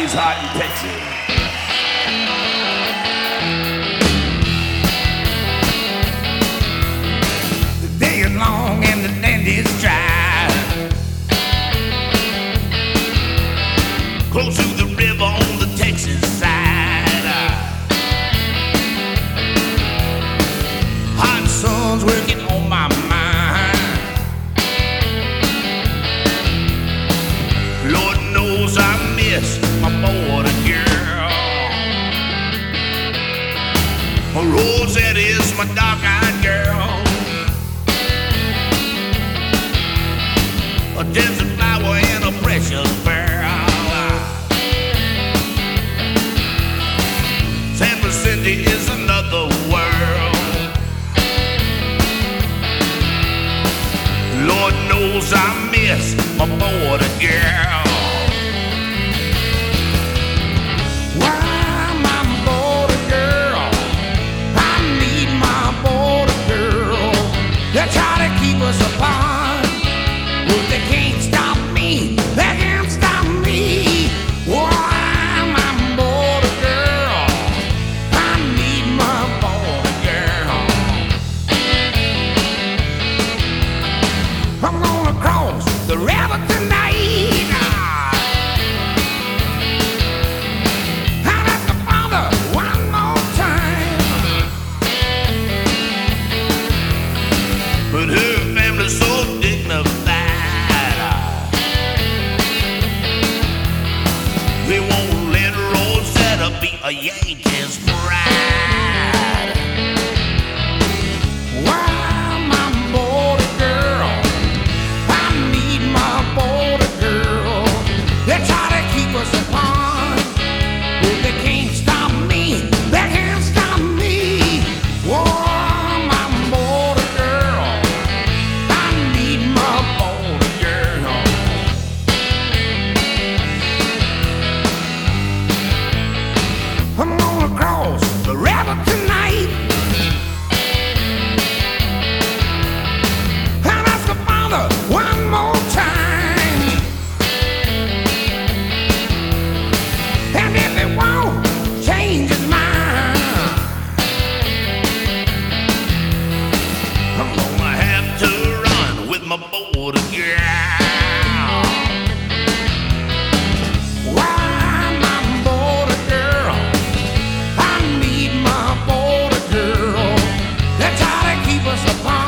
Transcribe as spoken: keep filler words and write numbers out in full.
always hot in Texas. The day is long and the dandy's dry. Close to the river on the Texas side. Hot sun's working on my mind. Lord knows I miss my border girl. Rosette is my dark-eyed girl. A desert flower and a precious pearl. San Vicente is another world. Lord knows I miss my border girl. Why, my border girl? I need my border girl. They try to keep us apart, but they can't stop me. They can't stop me. Why, my border girl? I need my border girl. I'm gonna cross the river tonight. I'll ask the Father one more time. But her family's so dignified. We won't let Rosetta be a Yankees bride. Why, my border girl? I need my border girl. They try to keep us apart, but they can't stop me. They can't stop me. Whoa, my border girl. I need my border girl. I'm gonna cross the river tonight. And ask the Father one more time. And if it won't change his mind, I'm gonna have to run with my border girl. Why, my border girl? I need my border girl. They try to keep us apart.